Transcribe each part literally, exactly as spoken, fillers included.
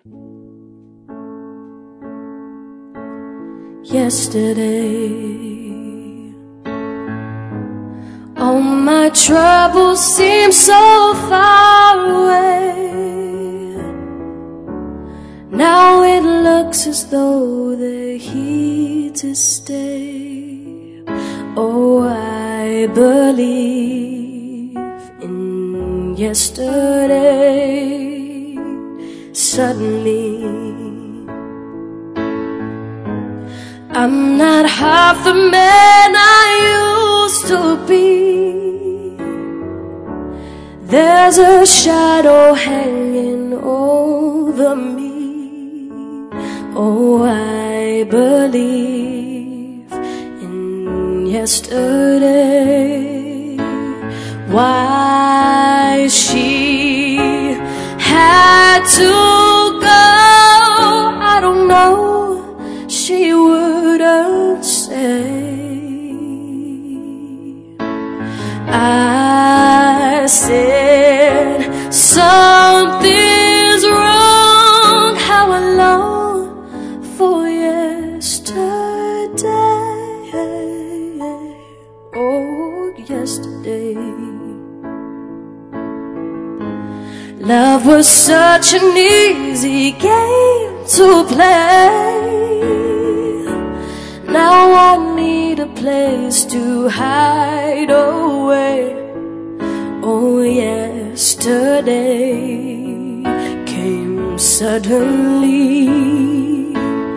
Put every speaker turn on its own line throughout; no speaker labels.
Yesterday, all my troubles seem so far away. Now it looks as though they're here to stay. Oh, I believe in yesterday. Suddenly, I'm not half the man I used to be. There's a shadow hanging over me. Oh, I believe in yesterday. Why she had to go, I don't know. She wouldn't say. I said something's wrong. How I long for yesterday. Oh, yesterday. Love was such an easy game to play. Now I need a place to hide away. Oh, yesterday came suddenly.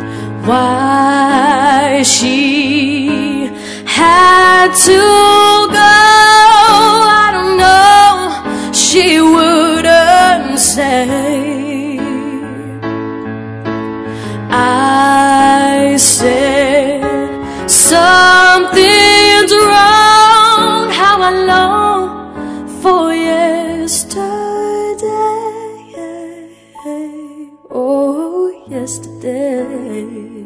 Why she had to go, I don't know. She wouldn't say. I said something's wrong. How I long for yesterday. Oh, yesterday.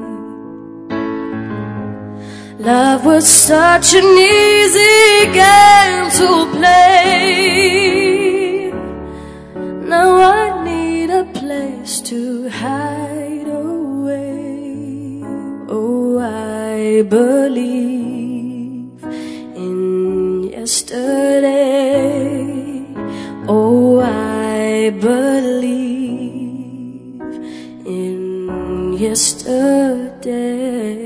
Love was such an easy game to play. Now I need a place to hide away. Oh, I believe in yesterday. Oh, I believe in yesterday.